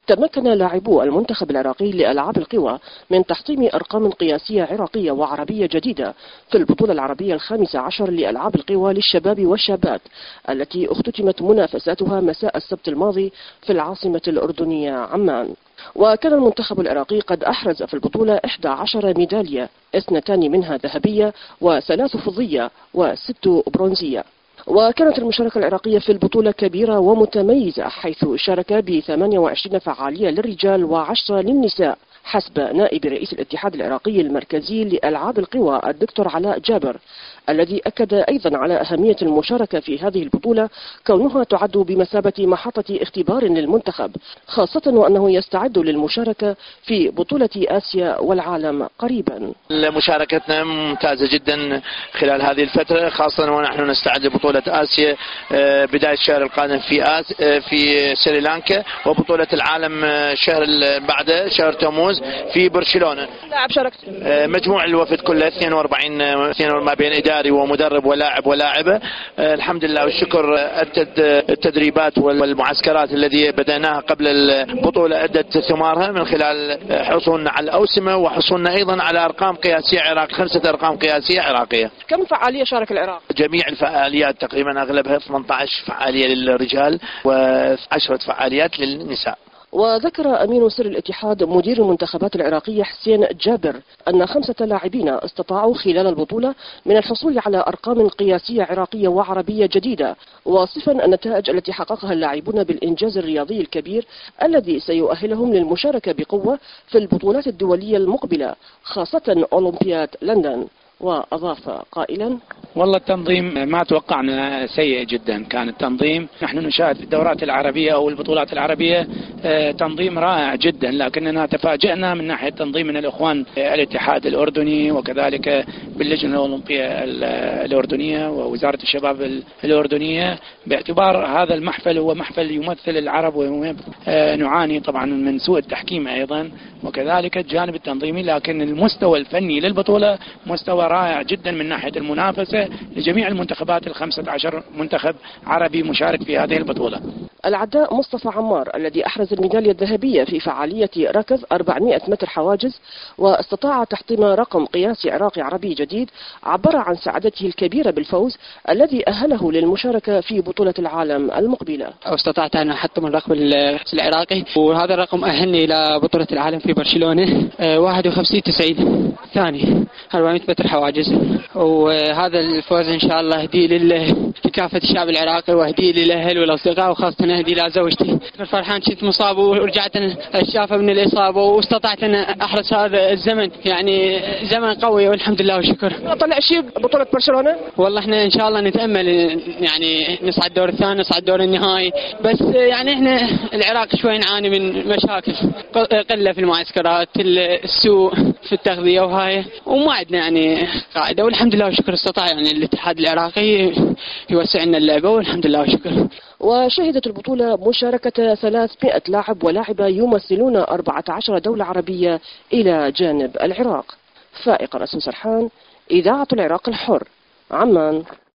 تمكن لاعبو المنتخب العراقي لألعاب القوى من تحطيم أرقام قياسية عراقية وعربية جديدة في البطولة العربية ال15 لألعاب القوى للشباب والشابات التي اختتمت منافساتها مساء السبت الماضي في العاصمة الأردنية عمان. وكان المنتخب العراقي قد أحرز في البطولة 11 ميدالية، 2 منها ذهبية و3 فضية و6 برونزية. وكانت المشاركة العراقية في البطولة كبيرة ومتميزة، حيث شارك ب 28 فعالية للرجال و10 للنساء حسب نائب رئيس الاتحاد العراقي المركزي لألعاب القوى الدكتور علاء جابر، الذي أكد أيضا على أهمية المشاركة في هذه البطولة كونها تعد بمثابة محطة اختبار للمنتخب، خاصة وأنه يستعد للمشاركة في بطولة آسيا والعالم قريبا. مشاركتنا ممتازة جدا خلال هذه الفترة، خاصة ونحن نستعد لبطولة آسيا بداية الشهر القادم في سريلانكا، وبطولة العالم شهر بعده شهر تموز في برشلونة. لاعب شاركت مجموع الوفد كله 42 ما بين إداري ومدرب ولاعب ولاعبة. الحمد لله والشكر، التدريبات والمعسكرات التي بدأناها قبل البطولة أدت ثمارها من خلال حصولنا على الأوسمة وحصولنا أيضا على أرقام قياسية عراقية، 5 أرقام قياسية عراقية. كم فعالية شارك العراق؟ جميع الفعاليات تقريبا أغلبها 18 فعالية للرجال و10 فعاليات للنساء. وذكر أمين سر الاتحاد مدير المنتخبات العراقية حسين جابر أن 5 لاعبين استطاعوا خلال البطولة من الحصول على أرقام قياسية عراقية وعربية جديدة، واصفا النتائج التي حققها اللاعبون بالإنجاز الرياضي الكبير الذي سيؤهلهم للمشاركة بقوة في البطولات الدولية المقبلة، خاصة أولمبياد لندن. وأضاف قائلا: والله التنظيم ما توقعنا سيء جدا، كان التنظيم نحن نشاهد في الدورات العربية أو البطولات العربية تنظيم رائع جدا، لكننا تفاجأنا من ناحية تنظيم من الإخوان الاتحاد الأردني وكذلك باللجنة الأولمبية الأردنية ووزارة الشباب الأردنية، باعتبار هذا المحفل هو محفل يمثل العرب، ونعاني طبعا من سوء التحكيم أيضا وكذلك الجانب التنظيمي، لكن المستوى الفني للبطولة مستوى رائع جدا من ناحية المنافسة لجميع المنتخبات 15 منتخب عربي مشارك في هذه البطولة. العداء مصطفى عمار الذي أحرز الميدالية الذهبية في فعالية ركض 400 متر حواجز واستطاع تحطيم رقم قياسي عراقي عربي جديد، عبر عن سعادته الكبيرة بالفوز الذي أهله للمشاركة في بطولة العالم المقبلة. استطعت أن أحطم الرقم العراقي، وهذا الرقم أهلني إلى بطولة العالم في برشلونة 51-90 ثاني 400 متر حواجز، وهذا الفوز إن شاء الله هدي لكافة الشعب العراقي وهدي للأهل والأصدقاء، وخاصة هدي لزوجتي. فرحان كنت مصاب ورجعت الشافة من الإصابة واستطعت أن أحرز هذا الزمن، يعني زمن قوي والحمد لله والشكر. طلع شيء بطولة برشلونة؟ والله احنا إن شاء الله نتأمل يعني نصعد الدور الثاني، نصعد الدور النهائي، بس يعني احنا العراق شوي نعاني من مشاكل، قلة في المعسكرات، السوء في التغذية وهاي، وما عندنا يعني قاعدة، والحمد لله والشكر استطاع يعني الاتحاد العراقي يوسع لنا اللعبة والحمد لله والشكر. وشهدت البطولة مشاركة 300 لاعب ولاعبة يمثلون 14 دولة عربية إلى جانب العراق. فائق رسم سرحان، إذاعة العراق الحر، عمان.